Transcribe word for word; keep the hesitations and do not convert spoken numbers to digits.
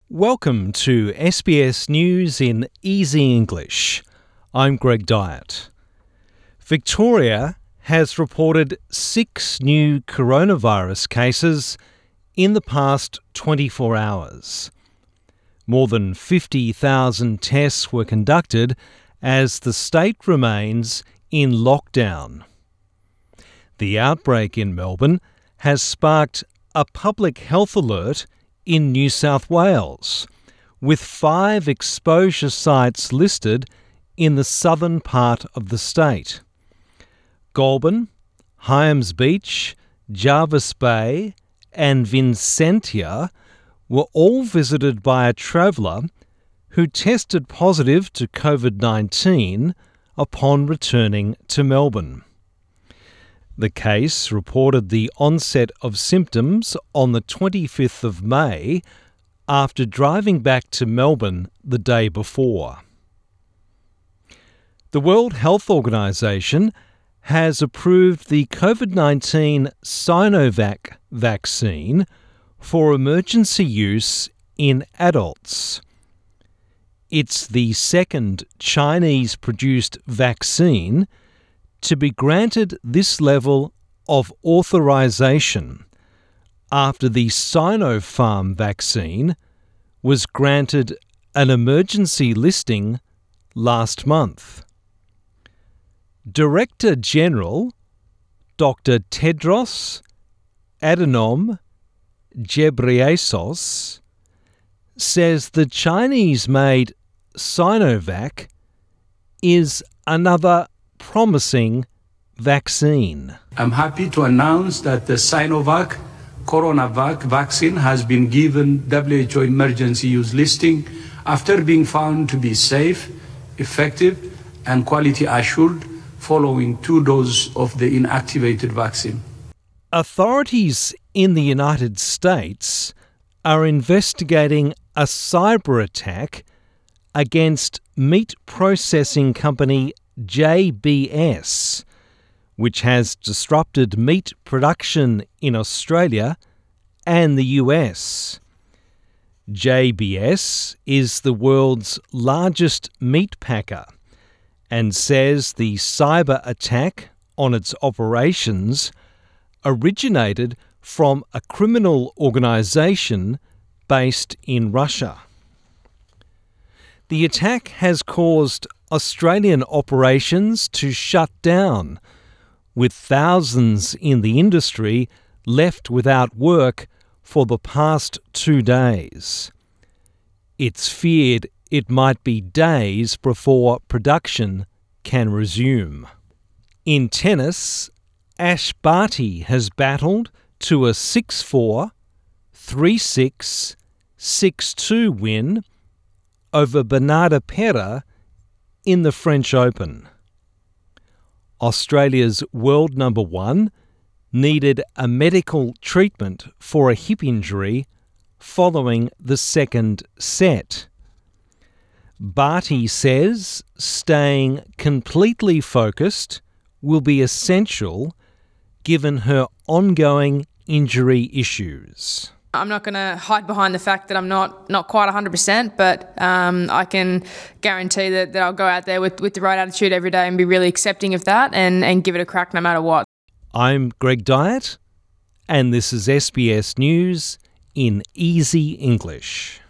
Welcome to S B S News in Easy English. I'm Greg Dyett. Victoria has reported six new coronavirus cases in the past twenty-four hours. More than fifty thousand tests were conducted as the state remains in lockdown. The outbreak in Melbourne has sparked a public health alert in New South Wales, with five exposure sites listed in the southern part of the state. Goulburn, Hyams Beach, Jervis Bay and Vincentia were all visited by a traveller who tested positive to covid nineteen upon returning to Melbourne. The case reported the onset of symptoms on the twenty-fifth of May after driving back to Melbourne the day before. The World Health Organization has approved the covid nineteen Sinovac vaccine for emergency use in adults. It's the second Chinese-produced vaccine to be granted this level of authorization after the Sinopharm vaccine was granted an emergency listing last month. Director General Doctor Tedros Adhanom Ghebreyesus says the Chinese-made Sinovac is another promising vaccine. I'm happy to announce that the Sinovac Coronavac vaccine has been given W H O emergency use listing after being found to be safe, effective and quality assured following two doses of the inactivated vaccine. Authorities in the United States are investigating a cyber attack against meat processing company J B S, which has disrupted meat production in Australia and the U S. J B S is the world's largest meat packer and says the cyber attack on its operations originated from a criminal organisation based in Russia. The attack has caused Australian operations to shut down, with thousands in the industry left without work for the past two days. It's feared it might be days before production can resume. In tennis, Ash Barty has battled to a six four, three six, six two win over Bernarda Pera in the French Open. Australia's world number one needed a medical treatment for a hip injury following the second set. Barty says staying completely focused will be essential given her ongoing injury issues. I'm not going to hide behind the fact that I'm not, not quite one hundred percent, but um, I can guarantee that, that I'll go out there with, with the right attitude every day and be really accepting of that and, and give it a crack no matter what. I'm Greg Dyett, and this is S B S News in Easy English.